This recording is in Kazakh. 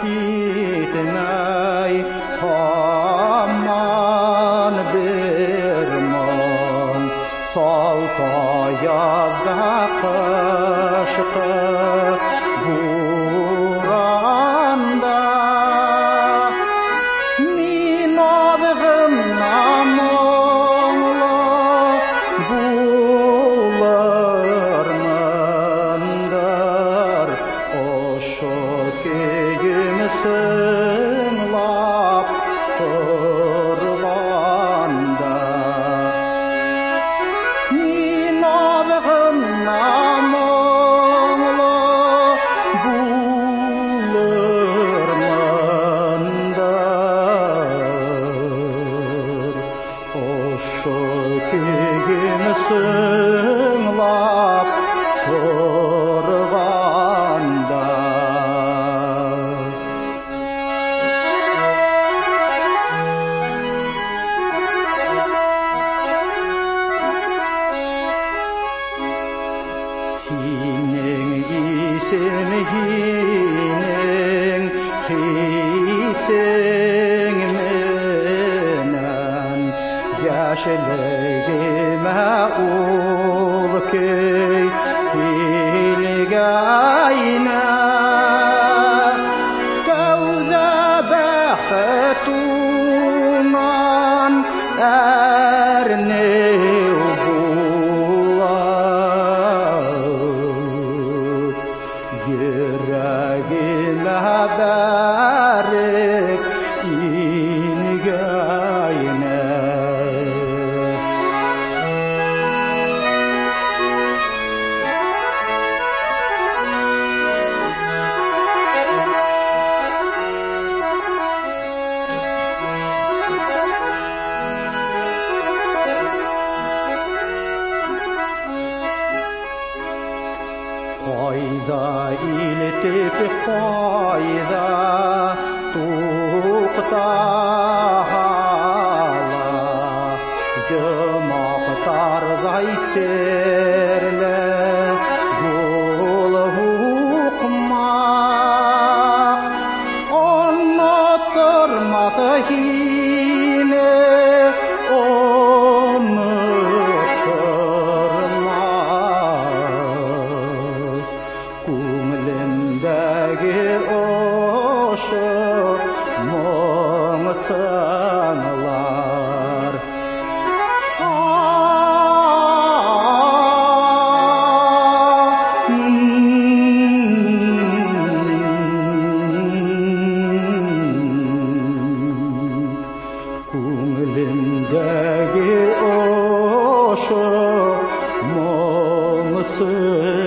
хитнай таман бермон сол тоязда қышқы буранда мин одығымнан мұңлы болырмындар ошо күйім сыңлап тұрғанда мин одығымнан мұңлы болырмындар ошо күйім сыңлап тұрғанда Хинең исем хинең хисең менен яшілігіме ул көй килгайна кәузә бәхетунан әрнеу Yürəgimə bərək ingəynə Qayda iltip qayda tuqtala Yumaqtarday serle yol huqmaq Anlatırmadı hine Көңілімдегі ошы мұң сыңлар Көңілімдегі ошы мұң сыңлар